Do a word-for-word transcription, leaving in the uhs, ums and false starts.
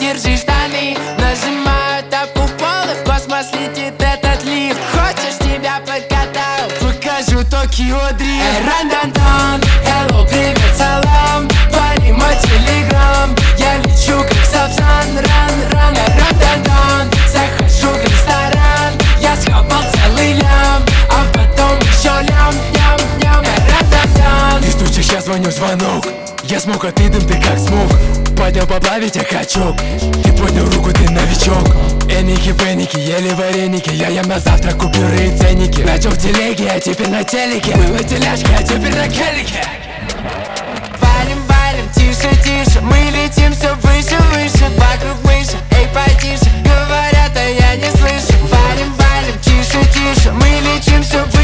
держи штаны. Нажимаю тапку в пол, и в космос летит этот лифт. Хочешь, тебя покатаю? Покажу Токио дрифт. Ран-дан-дан, hello, привет, салам. Пари мой телеграм. Я лечу как Сапсан, ран-ран. Ран-дан-дан, захожу в ресторан. Я схапал целый лям, а потом еще лям-лям-лям. Ран-дан-дан. Ты стучишь, я звоню, звонок. Я смог, а ты дым, ты как смог. Поднял поплавить, я качок. Ты поднял руку, ты новичок. Эники, пеники, ели вареники. Я ем на завтрак, купюры и ценники. Начал в телеге, а теперь на телеке. Была теляшка, а теперь на келике. Варим, варим, тише, тише. Мы летим все выше, выше. Вокруг мыши, эй, потише. Говорят, а я не слышу. Варим, варим, тише, тише. Мы летим все выше.